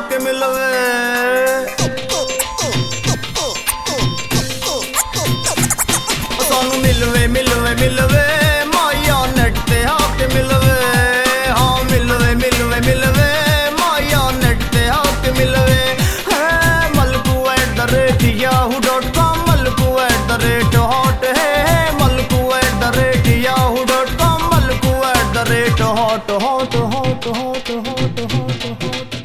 आके मिलवे। सानू मिलवे मिलवे मिलवे माया नेट ते आके मिलवे। हाँ मिलवे मिलवे मिलवे माया नेट ते आके मिलवे। malku@yahoo.com malku@hot है malku@yahoo.com malku@hot hot hot hot hot hot hot।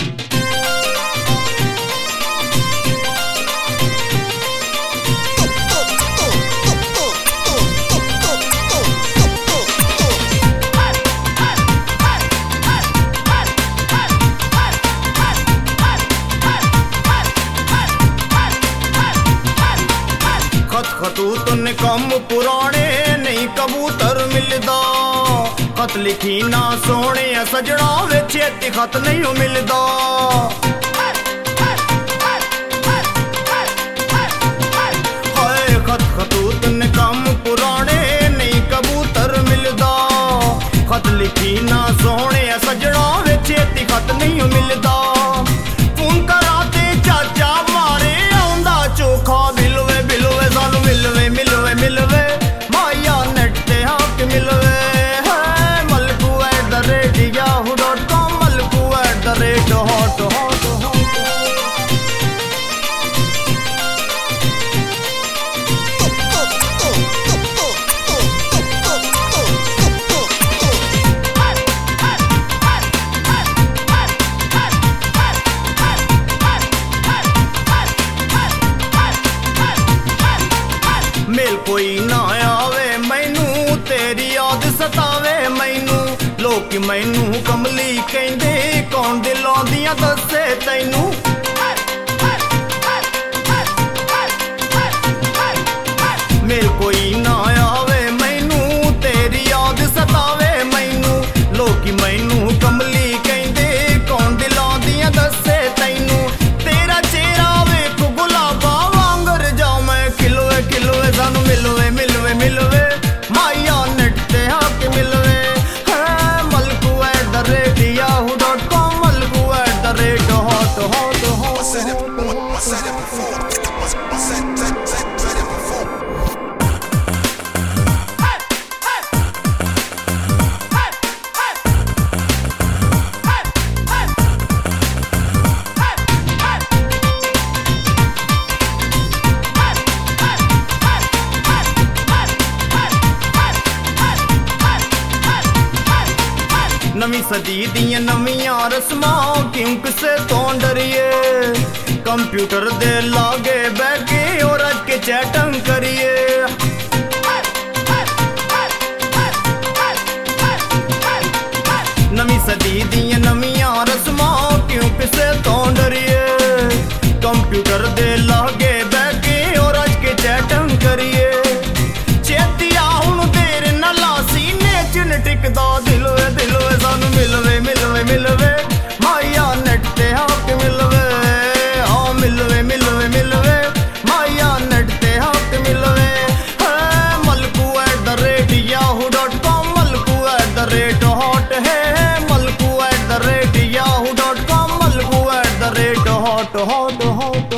खतूत ने कम पुराने नहीं कबूतर मिलदा। खत लिखी ना सोने सजना वे छेती खत नहीं मिलदा। हाय खत खतूत ने कम पुराने नहीं कबूतर मिलदा। खत लिखी ना सोने सजना वे छेती खत नहीं मिलदा। फोन कराते चाचा मारे आंदा चोखा बिलवे बिलवे। सानू मिलवे मिलवे मिलवे माया नेट ते आके मिलवे। malku@yahoo.com malku@hot hot hot। Mail कोई ना आवे मैनू तेरी याद सतावे मैनू। लोग मैनू कमली कहंदे कौन दिलों दियां दसे तैनू। मेल कोई ना आवे मैनू तेरी याद सतावे मैनू। लोग मैनू कमली कहंदे कौन दिलों दियां दसे तैनू। तेरा चेहरा वेख गुलाबा वांगर जाओ मैं खिलवे खिलवे। सानू मिलवे मिलवे मिलवे माया नेट ते आके मिलवे। malku@yahoo.com malku@hot hot hot hot। नवी सदी दियां नवियां रस्मां क्यों किसे तो डरिए। कंप्यूटर दे लागे बैठे और अज के चैटिंग करिए। नवी सदी दियां नवियां रस्मां क्यों किसे तो डरिए। कंप्यूटर दे लागे बैठे और अज के चैटिंग करिए। चेतिया हुण देर न लासी ने चिन टिकदा दिलवे दिलवे। सानू मिलवे मिलवे मिलवे माया नेट ते आके मिलवे। हाँ मिलवे मिलवे मिलवे माया नेट ते आके मिलवे। malku@yahoo.com malku@hot है malku@yahoo.com malku@hot hot hot।